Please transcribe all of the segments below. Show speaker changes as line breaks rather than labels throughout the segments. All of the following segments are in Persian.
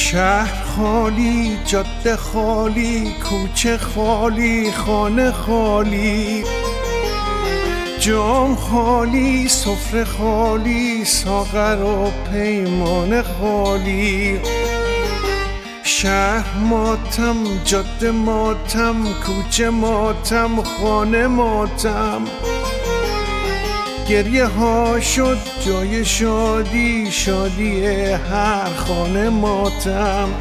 شهر خالی، جاده خالی، کوچه خالی، خانه خالی، جام خالی، سفره خالی، ساغر و پیمان خالی. شهر ماتم، جاده ماتم، کوچه ماتم، خانه ماتم. گریه ها شد جای شادی، شادی هر خانه ماتم.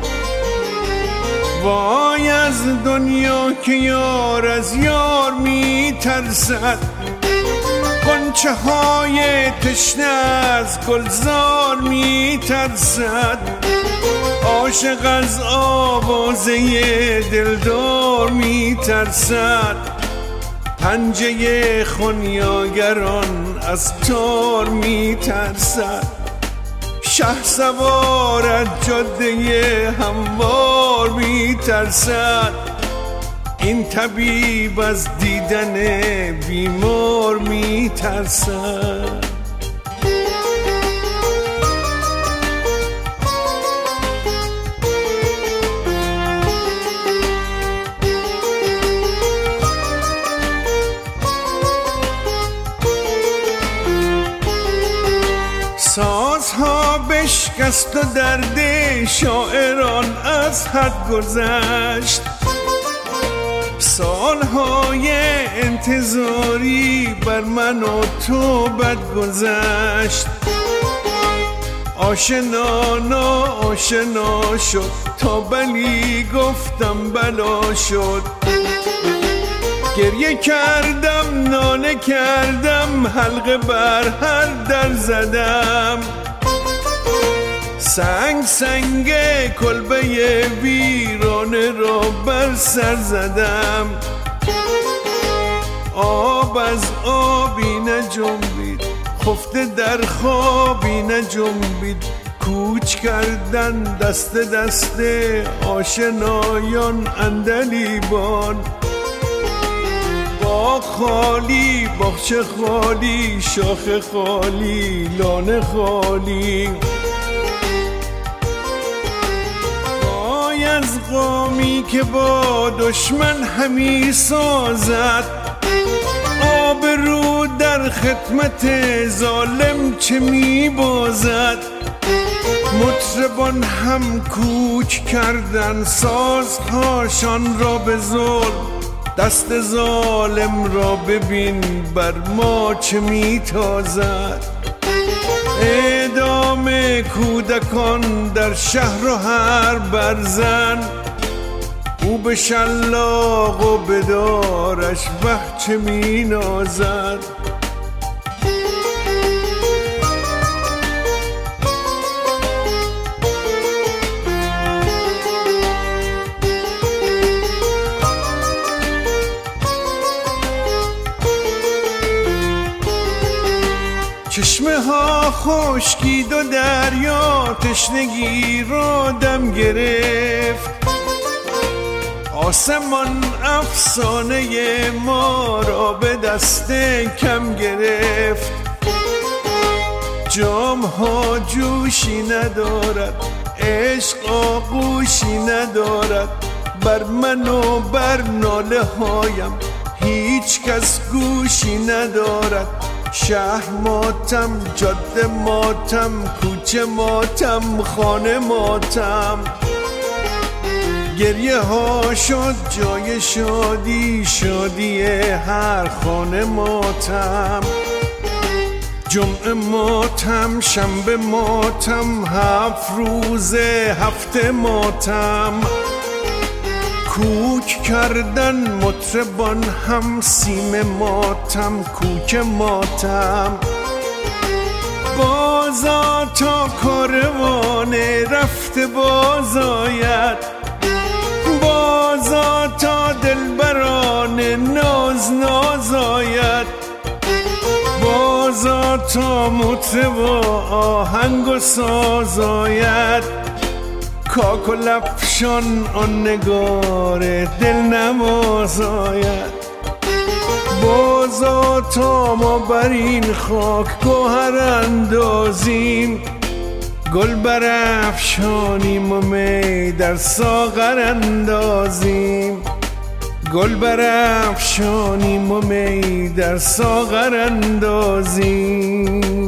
وای از دنیا که یار از یار می ترسد، غنچه های تشنه از گلزار می ترسد. عاشق از آوازه دلدار می ترسد، پنجه خونیاگران از تار می ترسد. شهسوار از جاده هموار می ترسد، این طبیب از دیدن بیمار می ترسد. سازها بشکست و درد شاعران از حد گذشت. سالهای انتظاری بر من و تو بد گذشت. آشنا ناآشنا شد تا بلی گفتم بلا شد. گریه کردم ناله کردم، حلقه بر هر در زدم. سنگ کلبه ویرانه را بر سر زدم. آب از آبی نجنبید، خفته در خوابی نجنبید. کوچ کردن دست دست آشنایان عندلیبان. باغ خالی، باغچه خالی، شاخه خالی، لانه خالی. وای از قومی که با دشمن همی سازد، آبرو در خدمت ظالم چه می بازد. مطربان هم کوچ کردن سازهاشان را به ظلم. دست ظالم را ببین بر ما چه میتازد. اعدام کودکان در شهر و هر برزن، او به شلاق و بدارش وه چه مینازد. چشمه ها خشکید و دریا تشنگی را دم گرفت. آسمان افسانه ما را به دست کم گرفت. جام ها جوشی ندارد، عشق آغوشی ندارد. بر من و بر ناله هایم هیچ کس گوشی ندارد. شهر ماتم، جاده ماتم، کوچه ماتم، خانه ماتم. گریه ها شد جای شادی، شادی هر خانه ماتم. جمعه ماتم، شنبه ماتم، 7 روز هفته ماتم. کوک کردن مطربان هم سیم ماتم، کوک ماتم. بازا تا کاروان رفته باز آید، بازا تا دلبران ناز ناز آید. بازا تا مطرب و آهنگ و ساز آید. کاک و لبشان آن نگار دل نماز آید. بازا تا ما بر این خاک گوهر اندازیم، گل برافشانیم و می در ساغر اندازیم، گل برافشانیم و می در ساغر اندازیم.